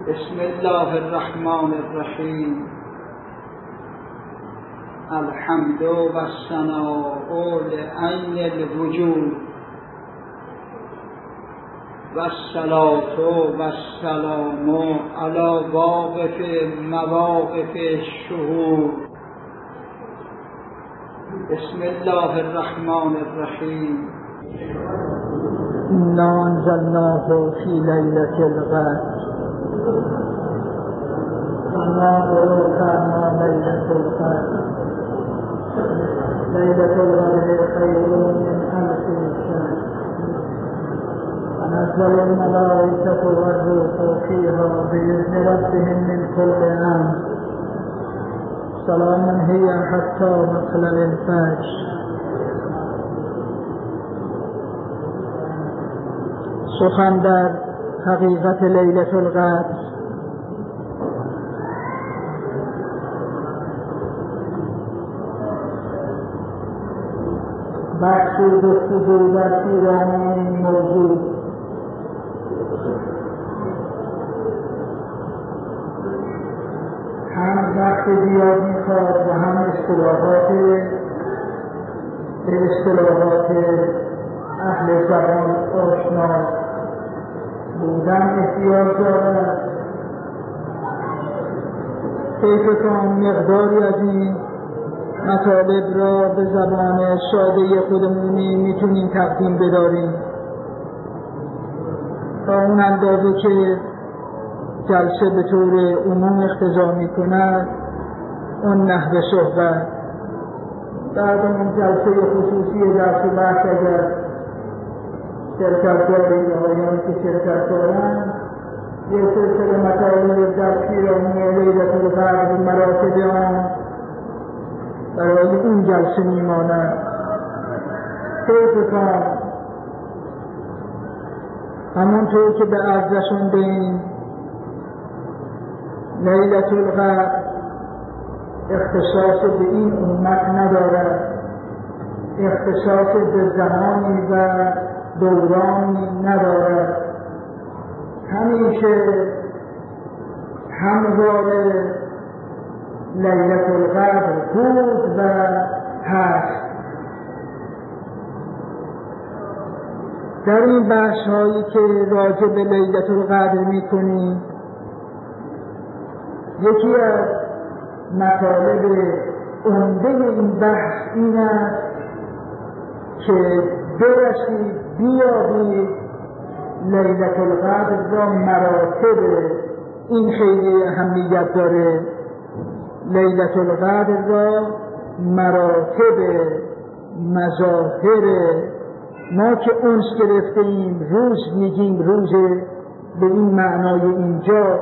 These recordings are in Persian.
بسم الله الرحمن الرحیم. الحمد و الثناء لعین الوجود و الصلاة و السلام علی واقف مواقف الشهود. بسم الله الرحمن الرحیم. انا انزلناه فی لیلة القدر وما أدراک ما لیلة القدر لیلة القدر خیر من ألف شهر تنزل الملائكة والروح فيها بإذن ربهم من كل أمر سلام هي حتى مطلع الفجر. سخن در حقیقت لیلة القدر. بخشی گفتگو در پیرامون این موضوع هم وقت زیاد میخواد و هم اصطلاحات اهل زبان آشنا بودن احتیاج دارد. طیف کن مقداری از این مطالب را به زبان ساده خودمونی میتونیم تقدیم بداریم تا اون اندازه که جلسه به طور عموم اقتضا میکند اون نحو صحبت. بعد اون جلسه خصوصی درس و بحث اگر شرکت دارید آقایان که شرکت دارند یه سلسله مطالب در پیرامون لیلة القدر و مراتب آن برای این جلسه میماند. طیف کن همونطور که به عرض رسوندیم لیلة القدر اختصاص به این امت ندارد، اختصاص به زمانی و دورانی ندارد، همیشه هموار لیلة القدر بود و هست. در این بحث هایی که راجع به لیلة القدر میکنیم یکی از مطالب عمده این بحث این است که برسید بیابید لیلة القدر را مراتب. این خیلی اهمیت داره. لیلة القدر را مراتب، مظاهر. ما که انس گرفتیم روز میگیم روز به این معنای اینجا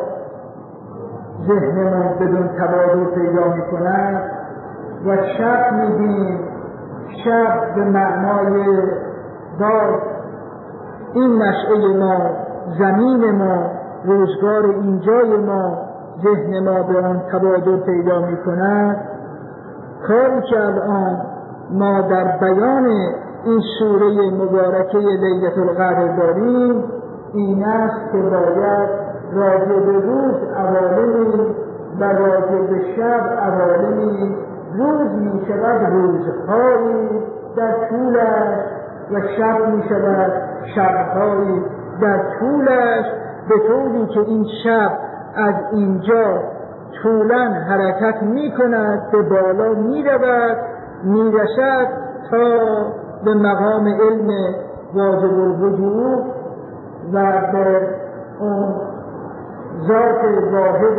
ذهنمون بدون تبادل پیدا میکند و شب میگیم شب به معنای باز این نشأه ما، زمین ما، روزگار اینجای ما، ذهن ما به آن تبادل پیدا می کند. کاری که الان ما در بیان این سوره مبارکه لیلة القدر داریم این است که باید راجع به روز عوالمی و راجع به شب عوالمی. روز می شود روزهایی در طولش و شب می شود شبهایی در طولش، به طوری که این شب از اینجا طولاً حرکت می کند، به بالا می رود، می رسد تا به مقام علم واجب الوجود و به اون ذات واحد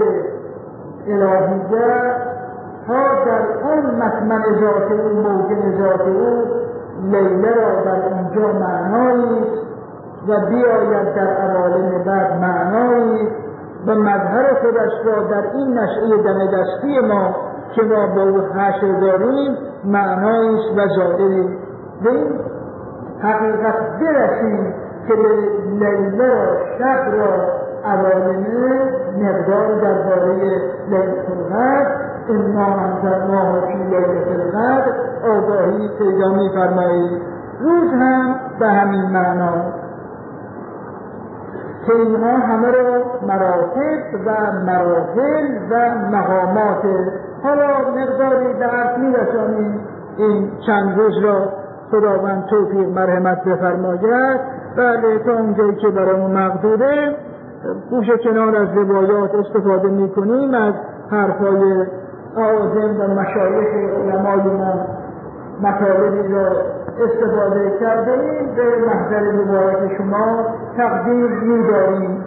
الهیه تا در اون مکمن ذات او، موجن ذات او لیله را در اینجا معنایی و بیاید در عوالم بعد معنایی و مظهر خودش را در این نشأه دم دستی ما که ما با او حشر داریم معنایی و ظاهری. به این حقیقت برسیم که لیله را، شب را، عوالم مقدار درباره لیلة القدر انا انزلناه فی لیلة القدر آگاهی پیدا می‌فرمایید. روز هم به همین معنا. که اینها همه رو مراتب و مراحل و مقامات. حالا مقداری درک می‌رسانیم این چند روز را خداوند توفیق مرحمت بفرماید. بله تا اونجایی که برامون مقدوره گوش کنار از روایات استفاده می‌کنیم، از حرفای اعاظم و مشایخ علمای ما مطالبی را استفاده کردیم، به محضر مبارک شما تقدیم می‌داریم.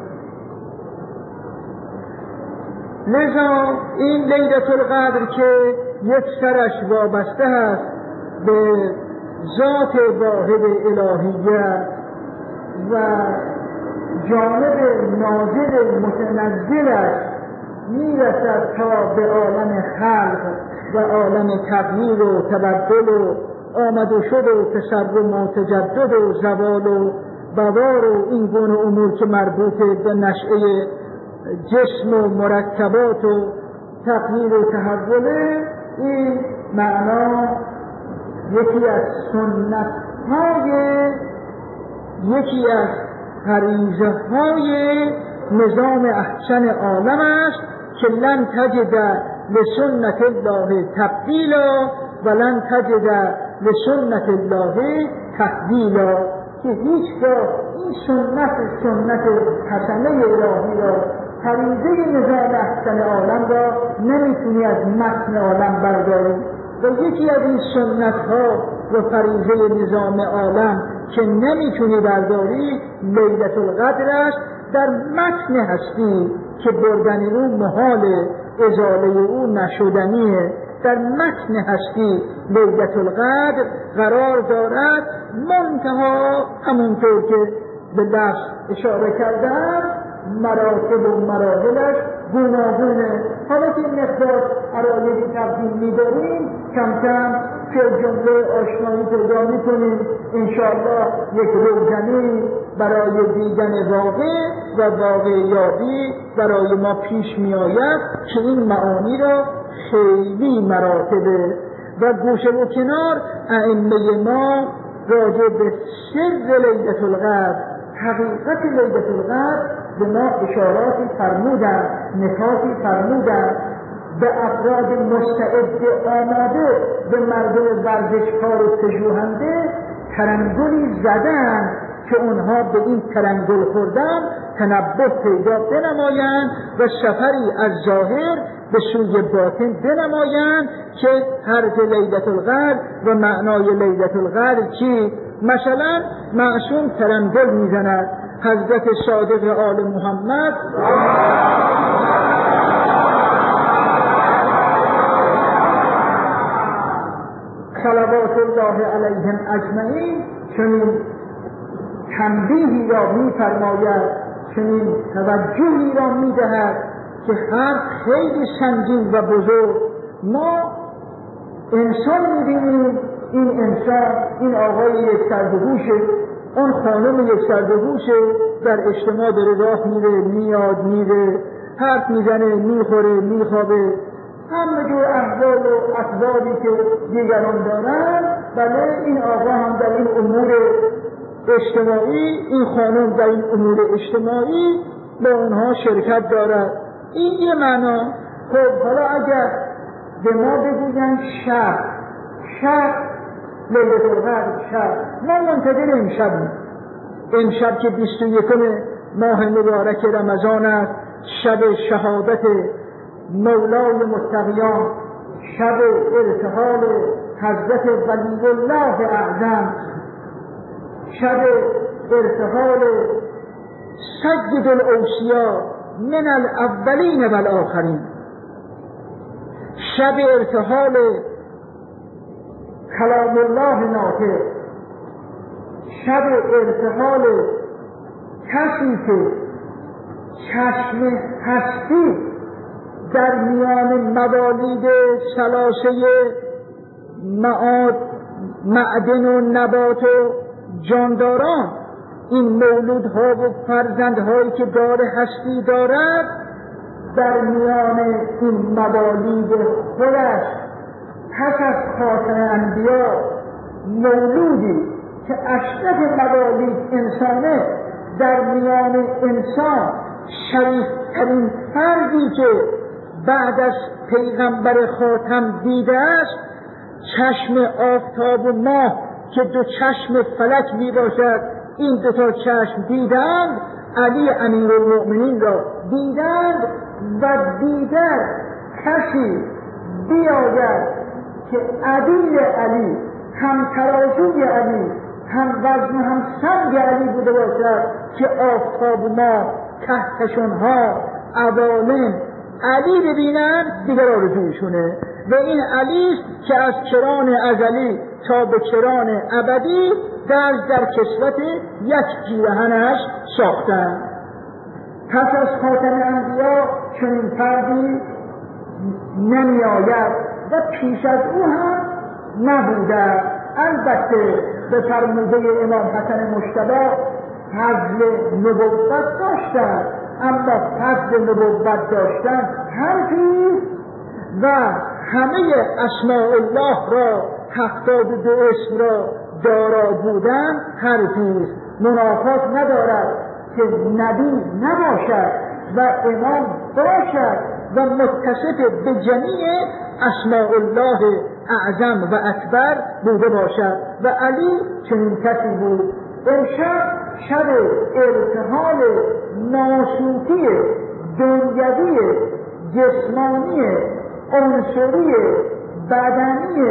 لذا این لیلة القدر که یک سرش وابسته است به ذات واحد الهیت و جانب نازل متنزلش میرسد تا به عالم خلق و عالم تغییر و تبدل و آمد و شد و تسرم و تجدد و زوال و بوار و این گونه امور که مربوط به نشأه جسم و مرکبات و تغییر و تحوله، این معنا یکی از سنت‌های، یکی از غریزه‌های نظام احسن عالم است که لن تجد لسنت الله تبدیلا و لن تجد لسنت الله تحویلا، که هیچگاه این سنت حسنه الهی را، غریزه نظام احسن عالم را نمیتونی از متن عالم برداری. و یکی از این سنت ها و غریزه نظام عالم که نمیتونی برداری لیلة القدر است. در متن هستی که بردن او محال، ازاله او نشدنیه، در متن هستی لیلة القدر قرار دارد، منتها همونطور که به لفظ اشاره کردم مراتب و مراحلش گوناگونه. حالا که مقدار علایقی تقدیم می‌داریم کم کم که جمله آشنایی پیدا می‌کنیم، انشاءالله یک روزنی برای دیدن واقع و واقعیابی برای ما پیش می‌آید که این معانی را خیلی مراتبه و گوشه و کنار ائمه ما راجع به سر لیلة القدر، حقیقت لیلة القدر به ما اشاراتی فرمودند، نکاتی فرمودند. به افراد مستعد آماده، به مردم ورزشکار و پژوهنده ترنگلی زدند که اونها به این ترنگل خوردن تنبه پیدا بنمایند و سفری از ظاهر به سوی باطن بنمایند که حرف لیلة القدر و معنای لیلة القدر چی؟ مثلا معصوم ترنگل میزند، حضرت صادق آل محمد صلوات الله علیهم اجمعین چنین تنبیهی را می‌فرماید، چنین توجهی را می‌دهد که حرف خیلی سنگین و بزرگ. ما انسان می‌بینیم، این انسان، این آقای یک سردهوشه، اون خانم یک سردهوشه، در اجتماع داره راه میره، میاد میره، حرف میزنه، میخوره، میخوابه، همه جور احوال و اطواری که دیگران دارن. بله این آقا هم در این امور اجتماعی، این خانم در این امور اجتماعی با اونها شرکت دارد. این یه معنا. خب حالا اگر به ما بگوین شب لیلة القدر، شب، ما منتظر امشب که 21 ماه مبارک رمضان است، شب شهادت مولای متقیان، شب ارتحال حضرت ولی الله اعظم، شب ارتحال سید الاوصیا من الاولین و الاخرین، شب ارتحال کلام الله ناطق، شب ارتحال کسی که چشم هستی در میان موالید ثلاثه معدن و نبات و جانداران، این مولودها و فرزندهایی که دار هستی دارد، در میان این موالید خودش پس از خاتم انبیا مولودی که اشرف موالید انسانه در میان انسان شریفترین فردی که بعد از پیغمبر خاتم دیده است چشم آفتاب و ماه که دو چشم فلک می باشد، این دو تا چشم دیدند، علی امیرالمؤمنین را دیدند و دیگر کسی بیاید که عدیل علی، هم ترازوی علی، هم وزن هم سنگ علی بوده باشد که آفتاب و ماه کهکشان‌ها عوالم علی ببینن دیگر آرزویشونه و این علی است که از کران ازلی تا به کران ابدی در کسوت یک پیرهنش ساختن. پس از خاتم انبیا چنین فردی نمی آید و پیش از او هم نبوده. البته به فرموده امام حسن مجتبی فضل نبوت داشتن، اما فضل نبوت داشتن حرفی و همه اسماء الله را 72 اسم را دارا بودن حرفی است. منافات ندارد که نبی نباشد و امام باشد و متصف به جمیع اسماء الله اعظم و اکبر بوده باشد و علی چنین کسی بود. امشب شب ارتحال ناسوتی دنیوی جسمانی عنصری بدنی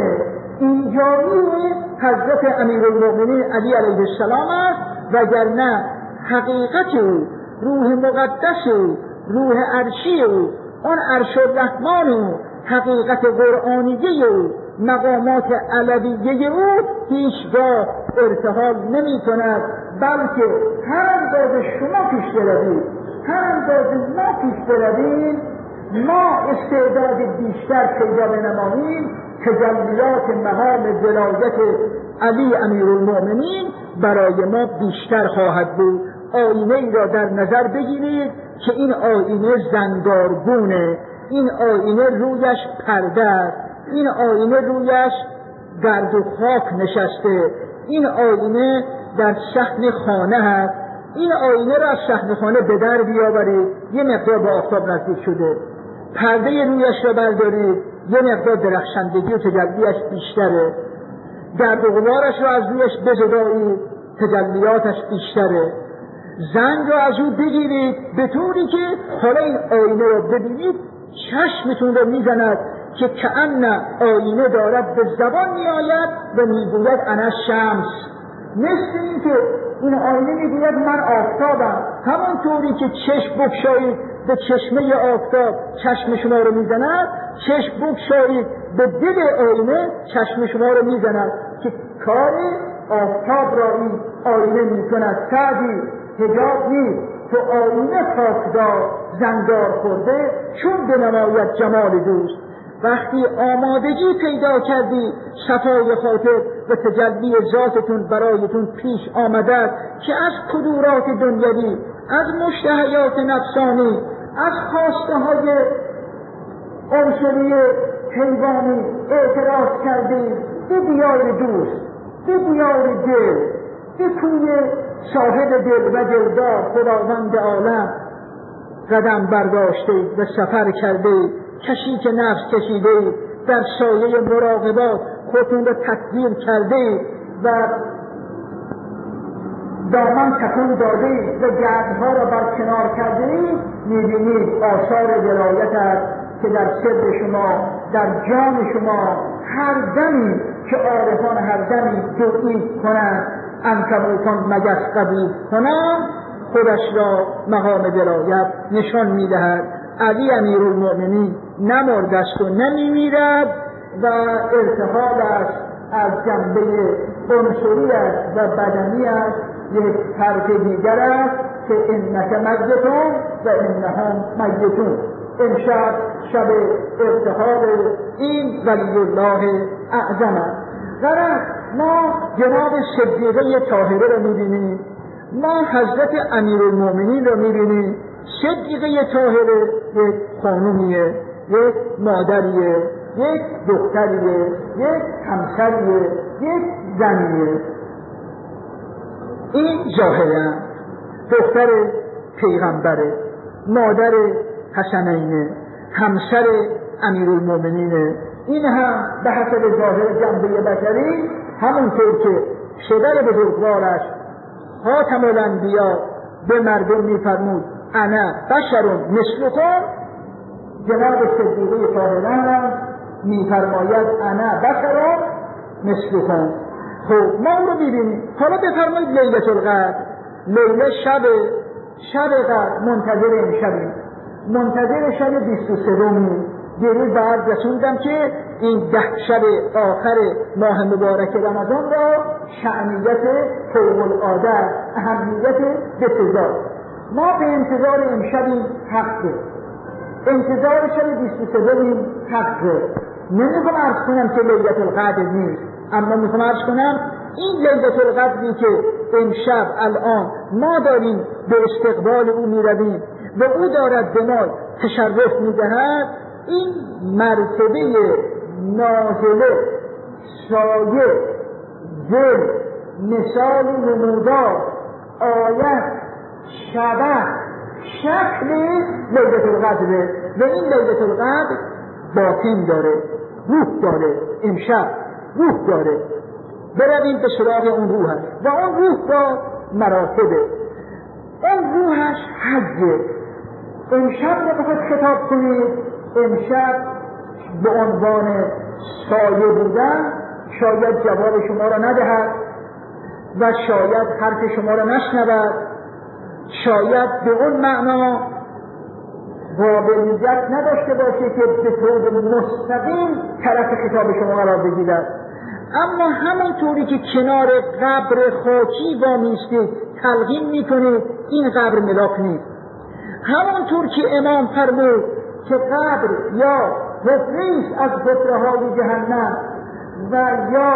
ایجابی حضرت امیرالمؤمنین علی علیه السلام است، وگرنه حقیقت او، روح مقدس او، روح عرشی او، آن عرش الرحمن او، حقیقت قرآنیه او، مقامات علویه او هیچگاه ارتحال نمی کند، بلکه هر اندازه شما پیش بروید، هر اندازه ما پیش برویم، ما استعداد بیشتر پیدا بنماییم، تجلیات مقام ولایت علی امیرالمؤمنین برای ما بیشتر خواهد بود. آینه ای را در نظر بگیرید که این آینه زنگارگونه، این آینه رویش پرده است، این آینه رویش گرد و خاک نشسته، این آینه در صحن خانه هست. این آینه را از صحن خانه به در بیاورید، یه مقدار به آفتاب نزدیک شده، پرده رویش را بردارید، یه مقدار درخشندگی و تجلیش بیشتره، گرد و غبارش را از رویش بزدایید، تجلیاتش بیشتره، زنگ را از او بگیرید به طوری که حالا این آینه را ببینید چشمتون را میزند که کأن آینه دارد به زبان میآید و میگوید انا شمس، مثل این که این آینه میگوید من آفتابم. همانطوری که چشم بگشایید به چشمه آفتاب چشم شما رو میزند، چشم بگشایید به دل آینه چشم شما رو میزند که کار آفتاب را این آینه میکند. سعدی حجاب نیست تو آینه خاکدار زنگار خورده چون بنماید جمال دوست. وقتی آمادگی پیدا کردی صفای خاطر و تجلی ذاتتون برایتون پیش آمده که از کدورات دنیوی، از مشتهیات نفسانی، از خواسته های عنصری حیوانی اعتراض کردی به دیار دوست، به دیار دل، به کوی صاحب دل و دلدار خداوند عالم قدم برداشته و سفر کرده، کشی که نفس کشیده، در سایه مراقبات خودتون رو تکبیر کرده و دامن تکون داده و گردها را برکنار کرده، میبینید آثار ولایت است که در صدر شما، در جان شما هر دمی که عارفان هر دمی دعی کنند، عنکبوتان مگس قبیل کنند، خودش را مقام ولایت نشان میدهد. علی امیرالمؤمنین نمرد است و نمیمیرد و ارتحال است از جنبه عنصری است و بدنی است. یک فرق دیگر است که انک میتون و انهم میتون. امشب شب ارتحال این ولی الله اعظم است. غرض ما جناب صدیقه طاهره را میبینیم، ما حضرت امیرالمؤمنین را میبینیم. صدیقه طاهره یک خانومیه، یک مادریه، یک دختریه، یک همسریه، یک زنیه. این ظاهره. دختر پیغمبره، مادر حسنینه، همسر امیرالمومنینه. این هم به حسب ظاهر جنبه بشری همونطور که پدر بزرگوارش خاتم الانبیا به مردم میفرمود انا بشر مثلکم، جناب صدیقه طاهره هم میفرماید انا بشر مثلکم. خب ما اون رو ببینیم. حالا بفرمایید لیلة القدر، لیله شب قدر، منتظر امشبیم، منتظر شب 23 دیروز به عرض رسوندم که این 10 شب آخر ماه مبارک رمضان را شأنیت فوق العاده، اهمیت بسزار. ما به انتظار امشبیم، حقه، انتظار شب 23 حقه. نمیخوام عرض کنم که لیلة القدر نیست، اما میخوام عرض کنم این لیلة القدری که امشب الان ما داریم به استقبال او میرویم و او دارد به ما تشرف میدهد، این مرتبه نازله، شایع، ذل، مثال نمودار، آیت، شبه، شکل لیلة القدره. و این لیلة القدر باطن داره، روح داره، امشب روح داره. برویم به سراغ اون روحش و اون روح با مراتبه. اون روحش حجه. امشب رو بخواد خطاب کنید، امشب به عنوان سایه بودن شاید جواب شما را ندهد و شاید حرف شما را نشنود، شاید به اون معنا قابلیت نداشته باشه که به طور مستقیم طرف خطاب شما را بگیرد. اما همونطوری که کنار قبر خاکی وامیستید تلقین میکنید این قبر ملاک نیست. همونطور که امام فرمود که قبر یا حفره‌ایست از حفره‌های جهنم و یا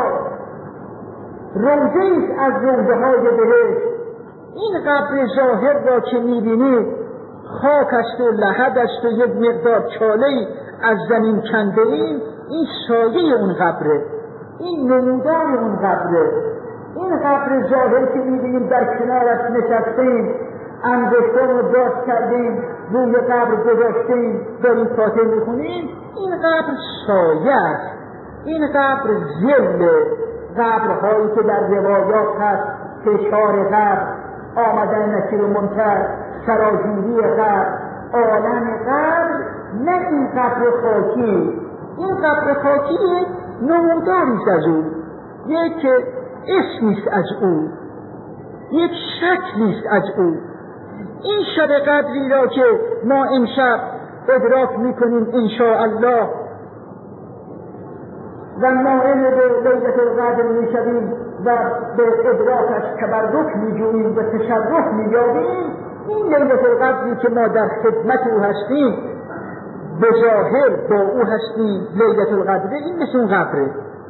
روضه‌ایست از روضه‌های بهشت، این قبر ظاهر را که میبینید خاک است و لحد است و یک مقدار چاله‌ای از زمین کنده این سایه اون قبره، این نمودار اون قبره. این قبر ظاهر که میبینیم در کنارش نشستیم، انگشتان رو باز کردیم، روی قبر گذاشتیم، داریم فاتحه میخونیم، این قبر سایه است. این قبر ظل، قبرهایی که در روایات هست، فشار قبر، آمدن نکیر و منکر، سراگیری قبر، عالم قبر، نه این قبر خاکی. این قبر خاکی نموداریست از او، یک اسمیست از او، یک شکلیست از او. این شب قدری را که ما امشب ادراک میکنیم انشاءالله و نائل به لیلة القدر میشویم و به ادراکش تبرک میجوییم و تشرف مییابیم، این لیلة القدری که ما در خدمت او هستیم، به ظاهر با او هستیم، لیلة القدر این مثل اون قبره.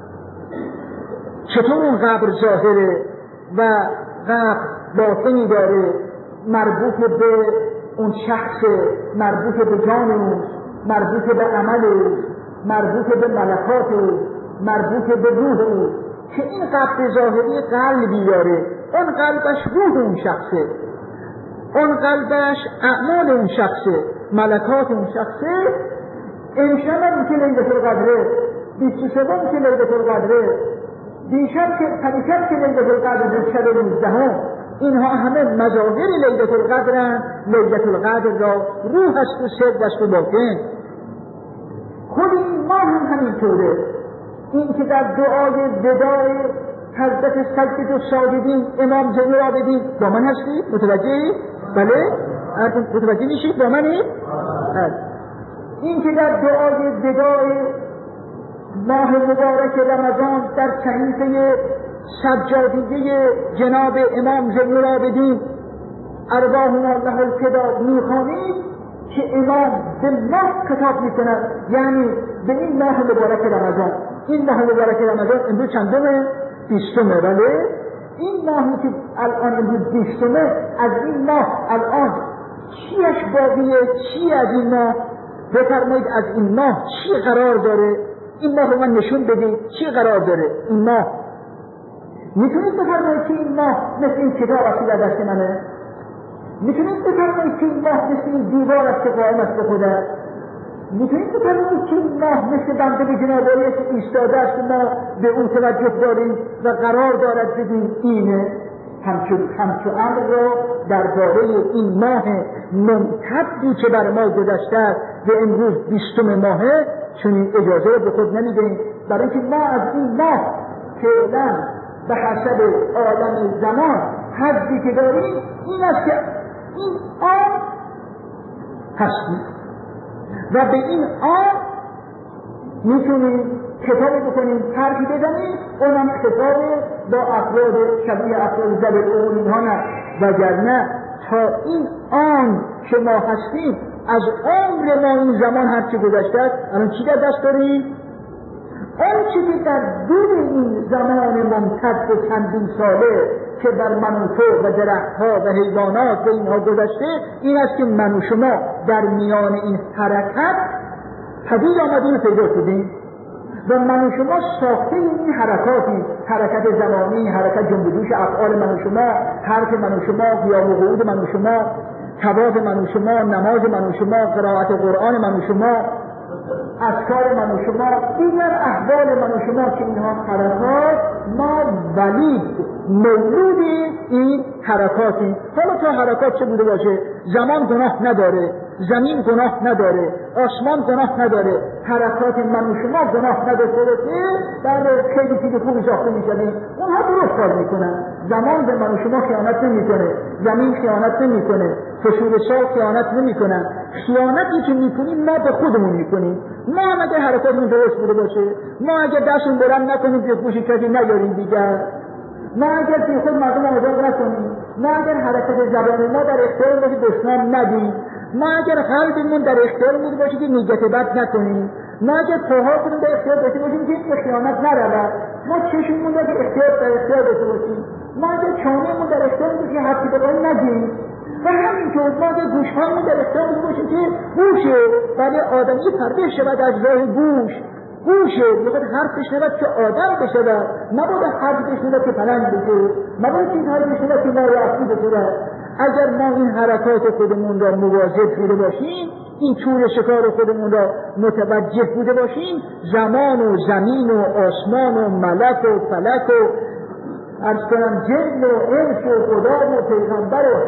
چطور اون قبر ظاهره و قبر باطنی داره، مربوط به اون شخص، مربوط به جان او، مربوط به عمل او، مربوط به ملکات او، مربوط به روح او، که این قبر ظاهری قلبی داره، اون قلبش روح اون شخصه، اون قلبش اعمال اون شخصه، ملکات اون شخصه. امشب هم که لیلة القدره، 23 که لیلة القدره، دیشب که پریشب که لیلة القدر شب 19، اینها همه مظاهر لیلة القدرند. لیلة القدر را روح است و سر است و باطن. خود این ماه هم همینطوره. این که در دعای وداع حضرت سجد الساجدین امام زین العابدین با من هستید؟ متوجهی؟ بله؟ متوجه میشید با منی؟ این که در دعای وداع ماه مبارک رمضان در صحیفه سجادیه جناب امام زین العابدین ارواحنا له الفدا میخوانید که امام به ماه خطاب میکند، یعنی به این ماه مبارک رمضان. این ماه مبارک رمضان امروز چندمه؟ 20مه. بله؟ این ماهی که الان امروز 20مه، از این ماه الان چیش باقیه؟ چی از این ماه؟ بفرمایید از این ماه چی قرار داره؟ این ماه رو من نشون بدید چی قرار داره این ماه. میتونید بفرمایید که این ماه مثل این کتاب اصیل دست منه؟ میتونید بفرمایید که این ماه مثل این دیوار است که قائم است به خودش؟ میتونید بفرمایید که این ماه مثل بنده به جنابالی که ایستاده است و ما به اون توجه داریم و قرار دارد بگیم اینه؟ همچو امر را درباره این ماه ممتدی که بر ما گذشته است و امروز 20 ماهه چون اجازه را به خود نمیدهیم، برای اینکه ما از این ماه فعلا به حسب عالم زمان حدی که داریم این است که این آن هستی و به این آن میتونیم کتابی بکنیم، حرفی بزنیم، اونم کتاب با افراد شبیه افراد زبر اون اینها نه، وگرنه تا این آن که ما هستیم از عمر ما این زمان هرچی گذشته است الان چی در دست داریم؟ اون چیزی در دور این زمان ممتد چندین ساله که بر من و تو و درختها و حیوانات و اینها گذشته این است که من و شما در میان این حرکت پدید آمدیم و پیدا شدیم و من و شما ساخته این حرکاتی، حرکت زمانی، حرکت جنبدوش افعال من و شما، حرف من و شما، قیام و قعود من و شما، طواف من و شما، نماز من و شما، قرائت قرآن من و شما، اذکار من و شما، دیگر احوال من و شما که اینها حرکات ما ولید مولود این حرکاتی. حالا تا حرکات چه بوده باشه، زمان گناه نداره، زمین گناه نداره، آسمان گناه نداره، حرکات من و شما گناه نداره که بعد خیلی چیز خوبی ساخته می‌شدیم اونها درست کار میکنن. زمان به من و شما خیانت نمیکنه، زمین خیانت نمیکنه، فشور سال خیانت نمیکنن. خیانتی که میکنیم ما به خودمون میکنیم. ما هم اگه حرکاتمون درست بوده باشه، ما اگه دستمون بلند نکنیم که گوش کسی نیاریم دیگر، ما اگر بی خود مردم آزاد نکنیم، ما اگر حرکت زبان ما در اختیار باشه دشمن ندیم، ما اگر قلبمون در اختیارمون باشه که نیت بد نکنیم، ما اگر پاهامون در اختیار داشته باشیم که به خیانت نرود، ما چشممون در اختیار داشته باشیم، ما اگر چانهمون در اختیار باشه که حرفی بخواهیم نگیم و همینطور ما اگر گوشهامون در اختیار باشیم که گوشه ولی آدمی پرده شود از راه گوشه میخواد حرف بشنود که آدم بشود، نباید حرف بشنود که پلنگ بشه، نباید چیزهایی بشنود که نارفتی بشود. اگر ما این حرکات خودمون را مواظب بوده باشیم، این طور شکار خودمون را متوجه بوده باشیم، زمان و زمین و آسمان و ملک و فلک و عرض کنم جن و انس و خدا و پیغمبر و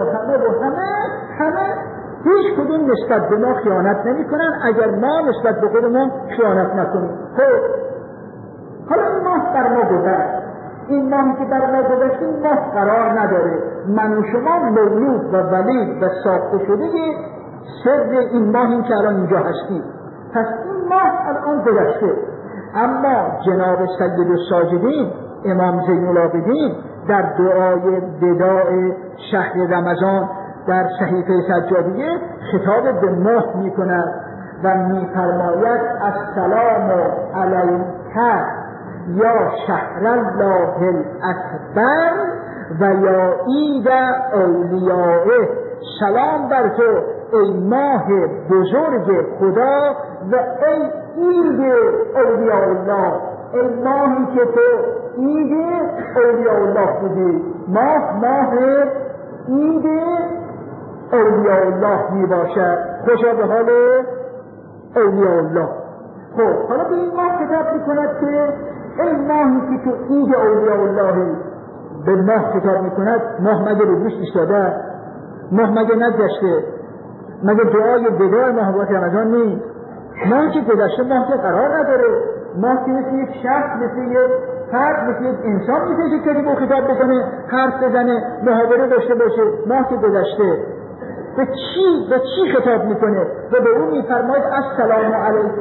همه هیچ کدوم نسبت به ما خیانت نمی کنن اگر ما نسبت به خودمون خیانت نکنیم. حالا این ماه بر ما گذشت، این ماهی که بر ما گذشت این ماه قرار نداره. من و شما مولود و ولید و ساخته شده سر این ماهیم که الان اینجا هستیم. پس این ماه الان گذشته، اما جناب سید الساجدین امام زین العابدین در دعای وداع شهر رمضان در صحیفه سجادیه خطاب به ماه می کند و می فرماید السلام علیک یا شهر الله الاکبر و یا عید اولیائه. سلام بر تو ای ماه بزرگ خدا و ای عید اولیاء الله، ای ماهی که تو عید اولیاء الله بودی. ماه عید اولیاء الله می باشد. خوشا به حال اولیاء الله. خب حالا به این ماه خطاب می کند که ای ماهی که تو عید اولیاء الله، به ماه خطاب می کند. ماه مگه رو گوش ایستاده؟ ماه مگه نگذشته؟ مگه دعای وداع ماه رمضان نیست؟ ماه که گذشته ماه که قرار نداره. ماه که مثل یک شخص، مثل یک فرد، مثل یک انسان میشه که کسی با خطاب بکنه، حرف بزنه، محاوره داشته باشه. ماه که گذشته به چی خطاب میکنه؟ و به اون میفرماید السلام علیک،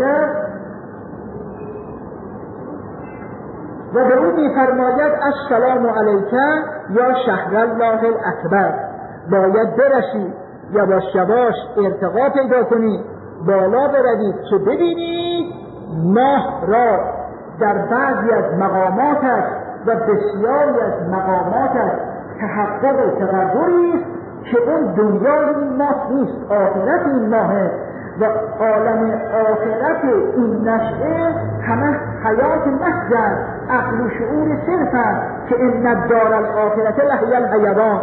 و به اون میفرماید السلام علیک یا شهر الله الاکبر. باید برسید یواش یواش ارتقا پیدا کنید، بالا بروید که ببینید ماه را در بعضی از مقامات است و بسیاری از مقامات است تحقق و تقدری است که اون دنیای این ماه نیست، آخرت این ماهه و عالم آخرت این نشعه همه حیات محض عقل و شعور صرف است که ان الدار الاخرة لهی الحیوان.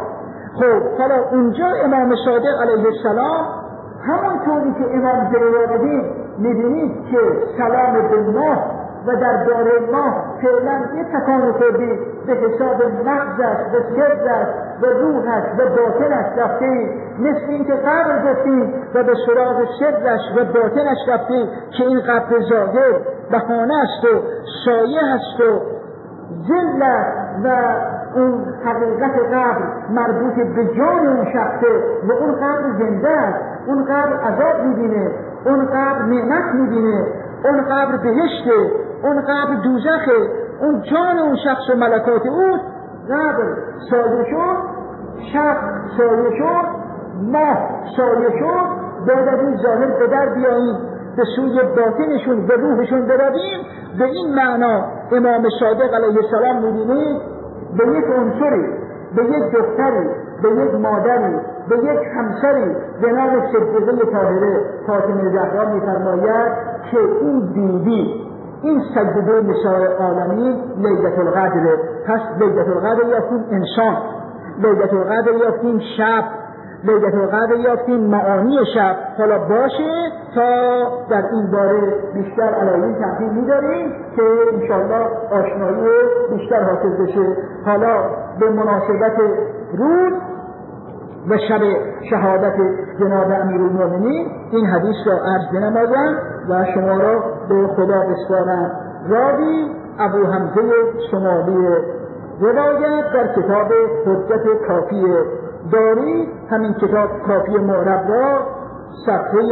خب حالا اونجا امام صادق علیه السلام همونطوری که امام جلالی می‌بینید که سلام به ماه و در داره ماه فعلا یه تکان خوردی به حساب مغزش و سرش و روحش و باطنش رفتی، مثل این که قبر گفتی و به سراغ سرش و باطنش رفتی که این قبر ظاهر بهانه است و سایه است و ذلت و اون حقیقت قبر مربوط به جان اون شخصه و اون قبر زنده است، اون قبر عذاب میبینه، اون قبر نعمت میبینه، اون قبر بهشته، اون قبر دوزخه، اون جان اون شخص و ملکات اون قبر سایه شد، شب سایه شد، ماه سایه شد. بعد از این ظاهر به در بیاییم به سوی باطنشون به روحشون برویم. به این معنا امام صادق علیه السلام می‌بینید به یک عنصری، به یک دختری، به یک مادری، به یک همسری به نام صدیقه طاهره فاطمه زهرا می‌فرماید که این بیبی، این سیده نساء عالمین لیلة القدر. پس لیلة القدر یافتیم انسان، لیلة القدر یافتیم شب، لیلة القدر یافتیم معانی شب. حالا باشه تا در این باره بیشتر علایل تحقیق می‌داریم که انشاءالله آشنایی بیشتر حاصل بشه. حالا به مناسبت روز و شب شهادت جناب امیرالمومنین این حدیث را عرض بنمایم و شما را به خدا بسپارم. راوی ابو حمزه شمالی روایت در کتاب حجت کافی داری، همین کتاب کافی معرب را صفحه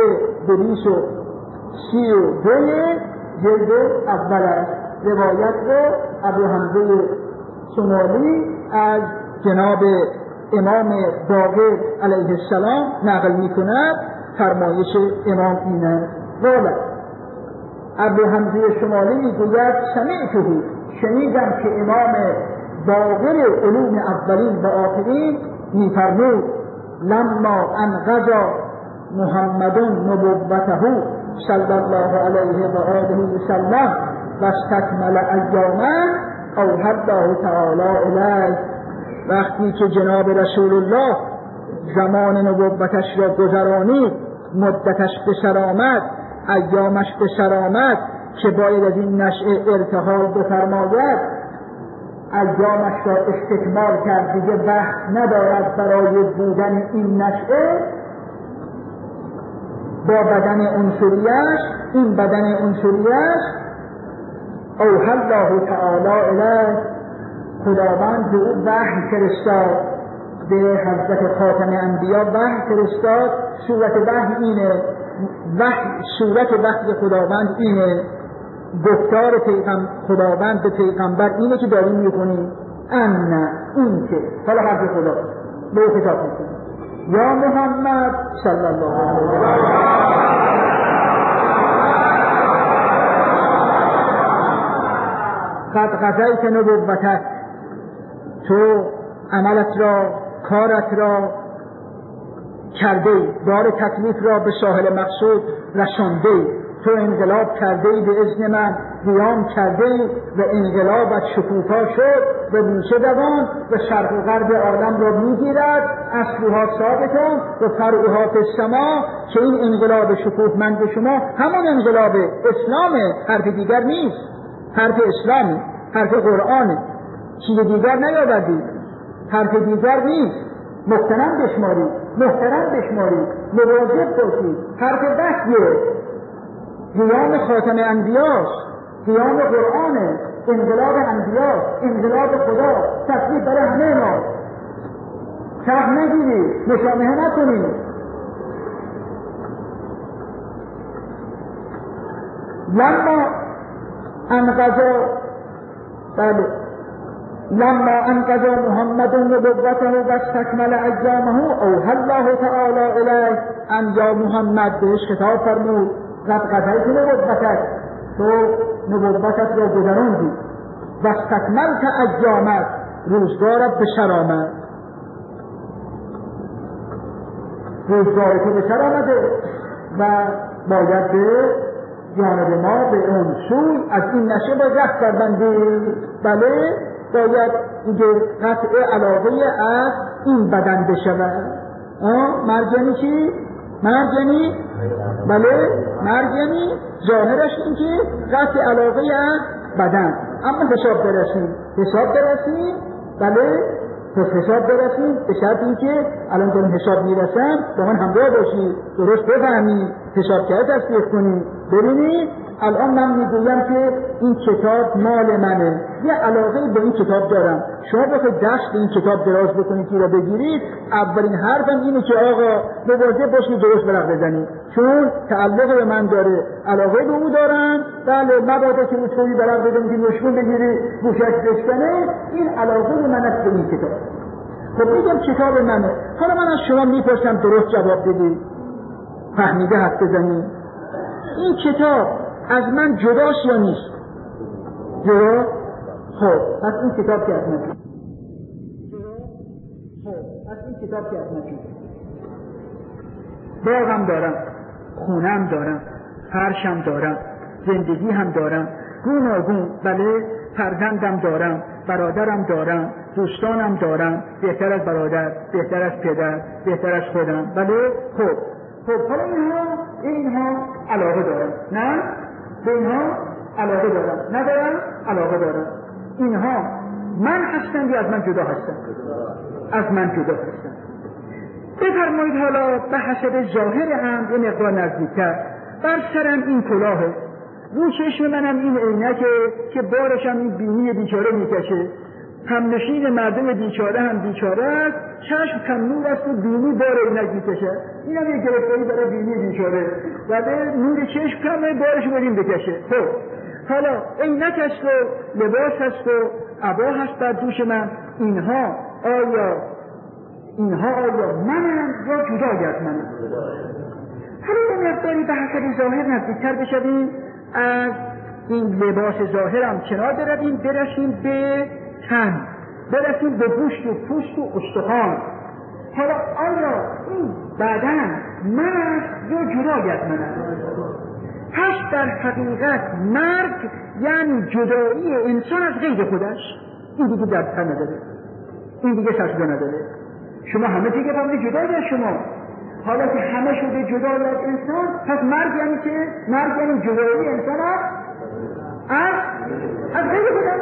232 جلد اول است. روایت را ابو حمزه شمالی از جناب امام باقر علیه السلام نقل می کند. فرمایش امام این است: والا ابو حمزه شمالی می گوید سمعته، شنیدم که امام باقر علوم اولین و آخرین می فرمود لما انقضا محمد نبوته صلی الله علیه و آله و سلم و استکمل ایامه اوحی الله تعالی الیه. وقتی که جناب رسول الله زمان نبوتش را گذرانید، مدتش به سر آمد، ایامش به سر آمد که باید از این نشأه ارتحال بفرماید، ایامش را استکمال کرد، دیگه وقت ندارد برای بودن این نشأه با بدن عنصریش. این بدن عنصریش اوحی الله تعالی الیه، خداوند به او وحی فرستاد، به حضرت خاتم انبیا وحی فرستاد. صورت وحی اینه، صورت وحی خداوند اینه، گفتار خداوند به پیغمبر اینه که داریم میکنیم. این که حالا حرف خدا به او خطاب میکنیم: یا محمد صلی الله علیه و قد قضیت نبوتک، تو عملت را، کارت را کرده، بار تکلیف را به ساحل مقصود رسانده. تو انقلاب کرده به اذن من، قیام کرده و انقلابت شکوفا شد و ریشه دوان و شرق و غرب عالم را میگیرد، اصلها ثابتان و فرعها فی السما. که این انقلاب شکوفمند شما همون انقلاب اسلامه، حرف دیگر نیست، حرف اسلامی، حرف قرآنه، چیز دیگر نیاوردید، حرف دیگر نیست. محترم بشمارید، محترم بشمارید، مواظب باشید. حرف وحیه، قیام خاتم انبیاست، قیام قرآنه، انقلاب انبیاست، انقلاب خدا، تکلیف برای همه ما. شرح نگیرید، مشامهه نکنید. لما انقضا محمد نبوته و استکمل ایامه اوحی الله تعالی الیه. ان یا محمد بهش خطاب فرمود: قد قضیت نبوتک، تو نبوتت را گذراندی، و استکملت ایامت، روزگارت به سر آمد. روزگار تو به سر آمده و باید به جانب ما، به اون سوی از این نشه باید رفت بردندی. بله، باید دیگه قطع علاقه از این بدن بشود. مرگ یعنی چی؟ مرگ یعنی بله، مرگ یعنی ظاهرش این که قطع علاقه از بدن، اما حساب برسیم بله، پس حساب برسیم به شرط این که الان داریم حساب میرسم با من همراه باشید، درست بفهمید، حساب کرده تصدیق کنید. ببینید الان من میگویم که این کتاب مال منه، یه علاقه به این کتاب دارم، شما بخواید دست به این کتاب دراز بکنید که را بگیرید، اولین حرفم اینه که آقا مواظب باشید درست برق بزنید، چون تعلق به من داره، علاقه به او دارم. بله، مبادا که اونطوری برق بزنید که نشون بگیری گوشش بشکنه، این علاقه به من است به این کتاب. خب میگم کتاب منه. حالا من از شما میپرسم درست جواب بدید، فهمیده حرف بزنید. این کتاب از من جداست یا نیست؟ جدا؟ خب پس این کتاب که از من جدا. خب پس این کتاب که از من جدا. باغم دارم، خونم دارم، فرشم دارم، زندگی هم دارم، گوناگون، بله، فرزندم دارم، برادرم دارم، دوستانم دارم، بهتر از برادر، بهتر از پدر، بهتر از خودم، بله. خب حالا اینها علاقه دارم، نه؟ به اینها علاقه دارم، ندارم؟ علاقه دارم. اینها من هستم یا از من جدا هستم؟ از من جدا هستم. بفرمایید حالا به حسب ظاهر هم یه مقدار نزدیکتر، بر سرم این کلاهه، رو چشم منم این عینکه که بارشم این بینی بیچاره میکشه، همنشین مردم بیچاره هم بیچاره است، چشم کم نور است و بینی بار عینک میکشه، این هم یه گرفتاری داره بینی بیچاره، ولی نور چشم کمه بارش بریم بکشه. خب حالا عینک است و لباس است و عبا هست بر دوش من، اینها آیا منم یا جدا از منم؟ حالا یه مقداری به حسب ظاهر نزدیکتر بشویم، از این لباس ظاهرم کنار برویم، برسیم به تن، برسیم به گوشت و پوست و استخوان. حالا آیا این بدن من است یا جدای از من است؟ پس در حقیقت مرگ یعنی جدایی انسان از غیر خودش. این دیگه در تن نداره، این دیگه سرسده نداره. شما همه دیگه فهمید جدای از شما، حالا که همه شده جدا از انسان، پس مرگ یعنی چه؟ مرگ یعنی جدایی انسان از غیر خودش.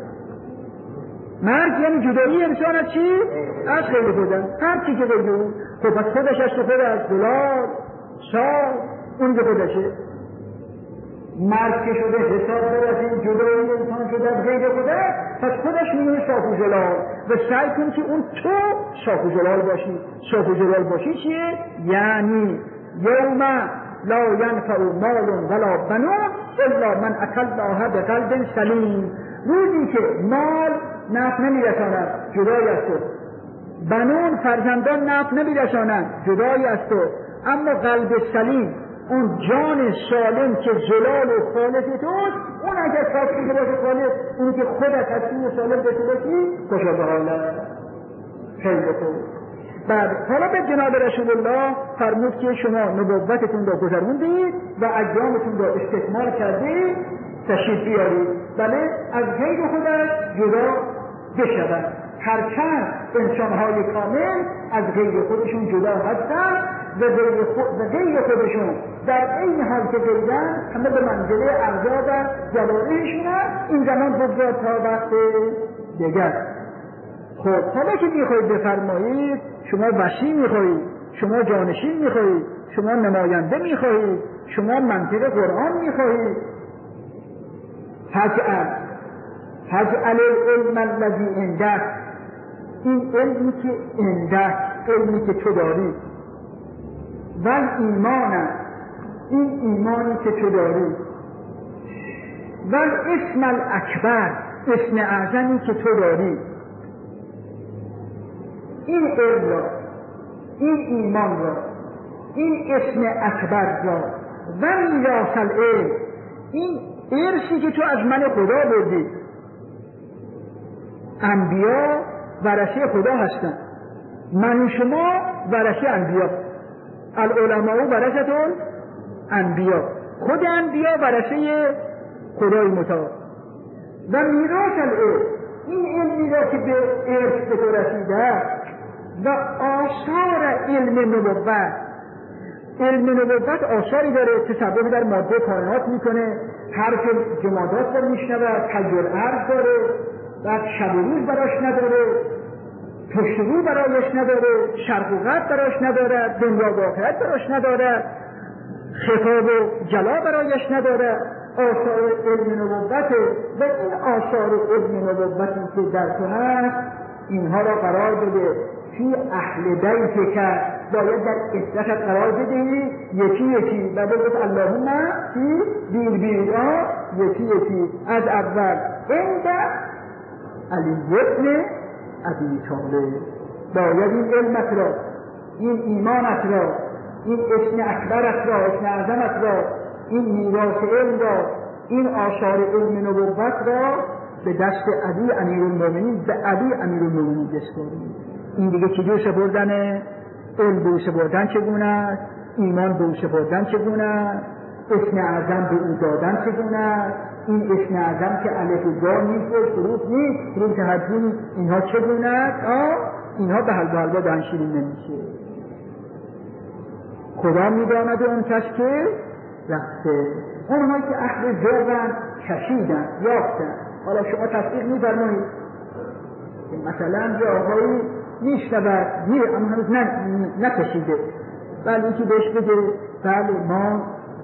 مرگ یعنی جدایی انسان از چی؟ از غیر خودش. هر چی که غیر اون، خب پس خودش از خود از دلار شاه اون که خودشه. مرگ که شده حساب برسید جدایی انسان شده از غیر خودش، پس خودش میگه صاف و جلال، و سعی کن که اون تو صاف و جلال باشی. صاف و جلال باشی چیه؟ یعنی یوم لا ینفع مال ولا بنون الا من اتى الله بقلب سلیم، روزی که مال نفع نمیرساند جدای از تو، بنون فرزندان نفع نمیرسانند جدای از تو، اما قلب سلیم، اون جان سالم که جلال و خالص توست، اون اگر صاف شده باشه خالص، اونی که خودت هستی و سالم به تو باشی، خوشا به حالت خیلی خوب. بعد حالا به جناب رسول الله فرمود که شما نبوتتون را گذروندید و ایامتون را استکمال کردید، تشریف بیارید، بله، از غیر خودش جدا بشود. هرچند انسانهای کامل از غیر خودشون جدا هستن و غیر خودشون در این حال که غیرن همه به منزله اعضا و جوارحشون هست. این زمان بگذار تا وقت دیگر. خب حالا که میخواید بفرمایید، شما وصی میخواهید، شما جانشین میخواهید، شما نماینده میخواهید، شما منطق قرآن میخواهید، فجعل العلم الذی عندک، این علمی که عندک، علمی که تو داری، ول ایمان، این ایمانی که تو داری، ول اسم الاکبر، اسم اعظمی که تو داری، این علم را، این ایمان را، این اسم اکبر را، و میراث العلم، این ارثی که تو از من خدا بردی. انبیا ورثه خدا هستند، من و شما ورثه انبیا، العلماء ورثه الانبیا، خود انبیا ورثه خدای متعال. و میراث العلم، این علمی را که به ارث به تو رسیده، و آثار علم نبوت. علم نبوت آثاری داره، تصرف در ماده کائنات میکنه، حرف جمادات رو میشنوه، تجر عرض داره، بعد شب و روز براش نداره، پشت رو برایش نداره، شرق و غرب براش نداره، دنیا و آخرت براش نداره، خطاب و جلا برایش نداره. آثار علم نبوته و این آثار علم نبوتی که در تو هست اینها را قرار بده فی اهل بیت که باید در عزتت قرار بدهی یکی یکی. بعد گفت اللهم فی بیر بیر یکی یکی. از اول عند علی ابن ابی طالب باید این علمت را، این ایمانت را، این اسم اکبرت را، اسم اعظمت را، این میراث علم را، این آثار علم نبوت را به دست علی امیرالمومنین، به علی امیرالمومنین بسپارید. این دیگه چجور سپردنه؟ علم به او سپردن چگونه است؟ ایمان به او سپردن چگونه است؟ اسم اعظم به او دادن چگونه است؟ این اسم اعظم که الف و با نیست، حروف نیست، حروف حرفی نیست، اینها چگونه است؟ اینها به حلوا دهن شیرین نمیشه. خدا میداند اون کس که رفته، اونهایی که اهل ذوقن کشیدن یافتن. حالا شما تصدیق می‌فرمایید مثلا یه آقایی میشنود میره اما هنوز نکشیده، ولی اینکه بهش بگه بله ما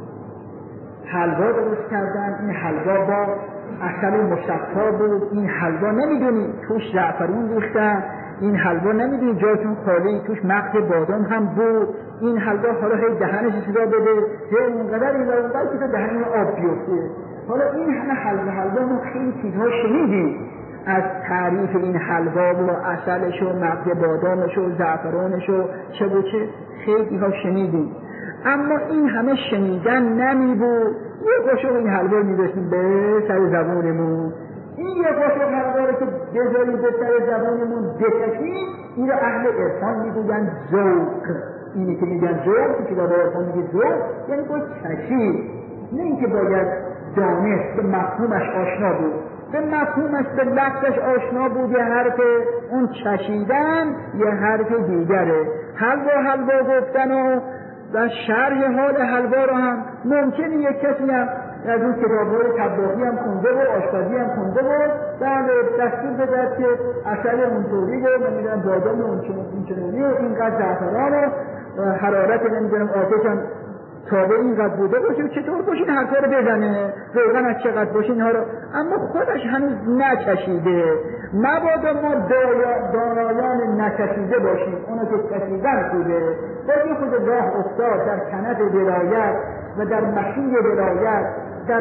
حلوا درست کردن، این حلوا با عسل مصفا بود، این حلوا نمیدونی توش زعفرون ریختن، این حلوا نمیدونی جایتون خالی توش مغز بادام هم بود، این حلوا حالا هی دهنش صدا بده، هی اونقدر این اونقدر که دهن آب بیفته. حالا این همه حلوا ما خیلی چیزها شنیدیم از تعریف این حلوا و عسلش و مغز بادامش و زعفرانش و چه و چه خیلی ها شنیدیم، اما این همه شنیدن نمی بود. یه قاشق این حلوا می‌رسیم به سر زبانمون، این یه قاشق حلوا رو که بذاریم به سر زبانمون بکشیم، این رو اهل عرفان میگوین ذوق. اینی که میگن ذوق، که کتاب عرفان میگه ذوق یعنی باید کشید، نه اینکه باید دانست، به مفهومش آشنا بود، به مفهومش به لفظش آشنا بود. یه حرف اون چشیدن یه حرف دیگره. حلوا گفتن و شرح حال حلوا رو هم ممکنه یک کسی هم از اون کتاب‌های طباخی هم خونده و آشپزی هم خونده و بعد دستور بده که اثر اونطوری رو نمیدونم بادام اونچنونی و اینقدر زعفران و حرارت نمیدونم آتش هم تابه اینقدر بوده باشه و چطور باشه این حرفا رو بزنه، روغن از چقدر باشه اینها رو، اما خودش هنوز نکشیده. مبادا ما دانایان نکشیده باشیم، اونا که کشیدن خوبه باید خود راه افتاد در کنف ولایت و در مسیر ولایت، در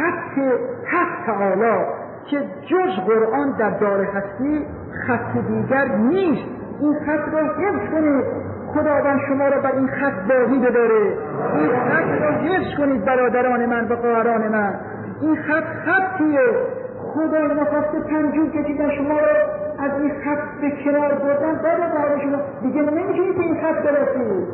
حق تعالی که جز قرآن در دار هستی خط دیگر نیست. این خط را حفظ کنید، خداوند شما را بر این خط باقی بداره. این خط را حفظ کنید برادران من و خواهران من. این خطیه خدا نخواسته پنجول کشیدن شما را از این خط به کنار بردن، بعد شما دیگه نمیتونید به این خط برسید،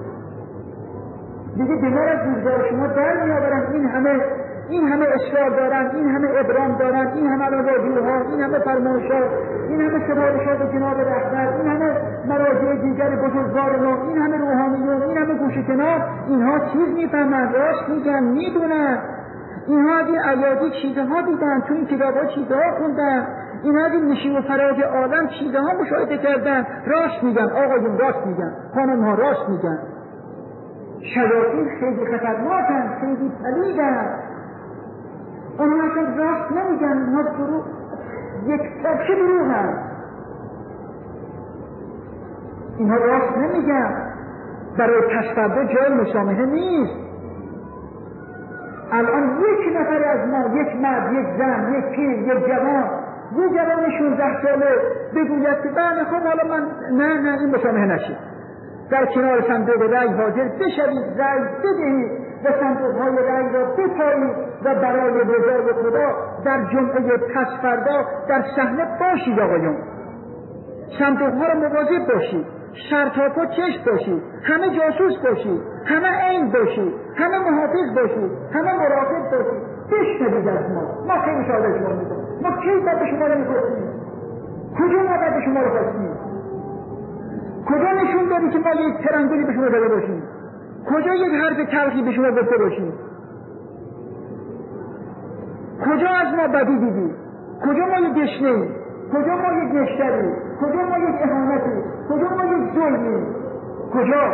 دیگه دیگر از روزگار شما در میآورن. این همه اصرار دارن، این همه ابرام دارن، این همه نوادیرها، این همه فرمایشات، این همه سفارشات جناب رهبر، این همه مراجع دیگر بزرگوار ما، این همه روحانیون، این همه گوشه کنار، اینها چیز میفهمند، راست میگن، میدونن. اینها از این ایادی چیزها دیدن، تو این کتاب‌ها چیزها خوندن، اینها از این نشیب و فراج عالم چیزها مشاهده کردن، راست میگن. آقایون راست میگن، خانم‌ها راست میگن. شیاطین خیلی خطرناکن، خیلی پلیدن، اونها اصلا راست نمیگن، اونها دروغ، یک پارچه دروغ هست. اینها راست نمیگن، برای پس‌فردا جای مسامحه نیست. الان یک نفر از ما، یک مرد، یک زن، یک پیر، یک جوان، یک جوان 16 ساله بگوید که بله خب حالا من نه این مسامحه نشید، در کنار صندوق رأی حاضر بشوید، رأی بدهید و صندوق‌های رأی را بپایید و برای رضای خدا در جمعه پس‌فردا در صحنه باشید. آقایون صندوق‌ها را مواظب باشید، سرتاپا چشم باشید، همه جاسوس باشید، همه عین باشید، همه محافظ باشید، همه مراقب باشید. بشنوید از ما خیلی ساله شما میکنیم، ما کی بعد شما رو میخواستیم؟ کجا ما بعد شما رو خواستیم؟ کجا نشون دادی که ما یک ترنگلی به شما داده باشیم؟ کجا یک حرف تلخی به شما گفته باشیم؟ کجا از ما بدی دیدی؟ کجا ما یک دشنه‌ای؟ کجا ما یک نشتری؟ کجا ما یک اهانتی؟ کجا ما یک ظلمی؟ کجا؟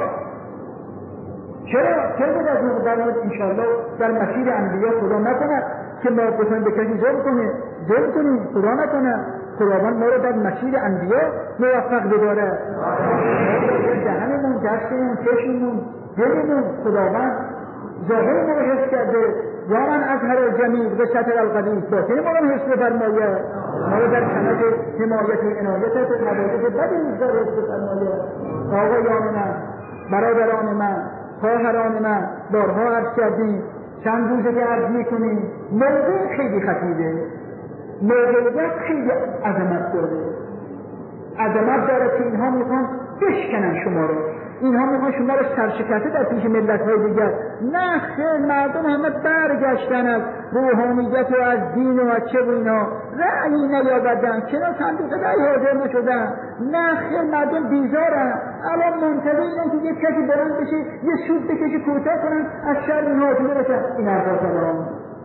چرا بود از ما برمید انشاءالله در مسیر انبیا خدا نکنه که ما بکنیم به کسی ظلم کنیم خدا نکنه. خداوند ما رو در مسیر انبیا موفق بداره. دهنمون، دستمون، چشممون، دلمون خداوند ظاهر ما رو حفظ کرده. یا من اظهر الجمیل و ستر القبیح، باطن ما رو حفظ بفرماید. ما رو در کمد حمایت و عنایتت و مواقف بد روزگار حفظ بفرماید. آقایان من، برادران من، خواهران من، بارها عرض کردیم، چند روزه که عرض میکنیم، موضوع خیلی خطیره، موضوعیت خیلی عظمت داره که اینها میخوان بشکنن شما رو، اینها میخوان شما رو سرشکسته در پیش ملت‌های دیگر. نه خیر، مردم همه برگشتن از روحانیت و از دین و از چه و اینا، رأیی نیاوردن، کنار صندوق رأی حاضر نشدن. نه خیر، مردم بیزارن، الان منتظر اینن که یک کسی بلند بشه یه سود بکشه کوتاه کنن از شر اینها آسوده بشن. این حرفا سلام،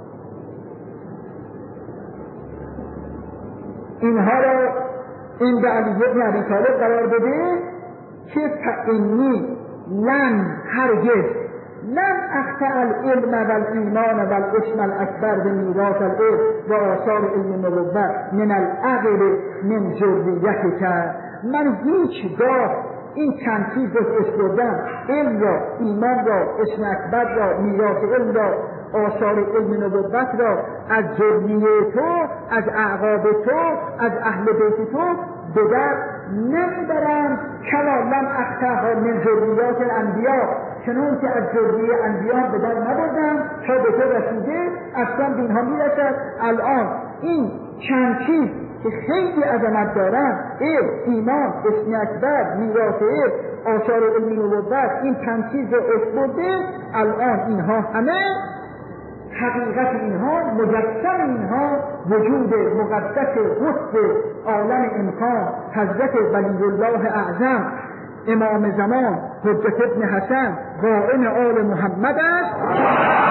اینها را این به علی بن ابی طالب قرار بده که فإنی لن هرگز لن اخطأ العلم و الایمان و الاسم الاکبر به میراث العلم و آثار علم نبوت من العقل من ذریتک. من هیچگاه این چند چیز رو اسپردم، علم را، ایمان را، اسم اکبر را، میراث علم را، آثار علم نبوت را از ذریه تو، از اعقاب تو، از اهل بیت تو به در نمیبرم. کما لم اخطأها من ذریات الانبیا، چنون که از ذریه انبیا به در نبردم تا به تو رسیده اصلا به اینها میرسد. الان این چند چیز که خیلی عظمت دارن، علم، ایمان، اسم اکبر، میراث علم، آثار علم نبوت، این چند چیز رو اسپرده. الان اینها همه حقیقت اینها، مجسم اینها، وجود مقدس قطب عالم امکان حضرت ولی الله اعظم امام زمان حجت ابن حسن قائم آل محمد است.